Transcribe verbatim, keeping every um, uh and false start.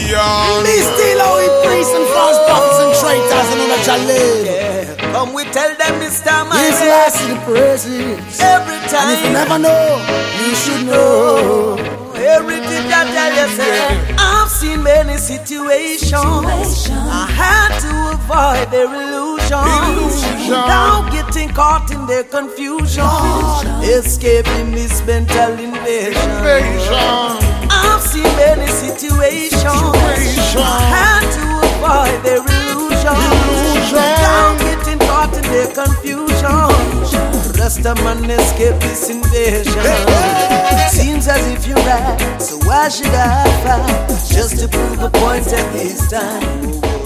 Zion. Be still how we priests and false prophets and traitors and all that shall live. Yeah. Come we tell them this time I This last in the praises. every time. And if you never know, you should know. Everything that I tell you, say, I've seen many situations. I had to avoid their illusions. Illusion. Without getting caught in their confusion. Escaping this mental invasion. Invasion. I've seen many situations. Situation. I had to avoid their illusions. Illusion. Without getting caught in their confusion. Rasta man escape this invasion. Seems as if you're right, so why should I fight? Just to prove a point at this time.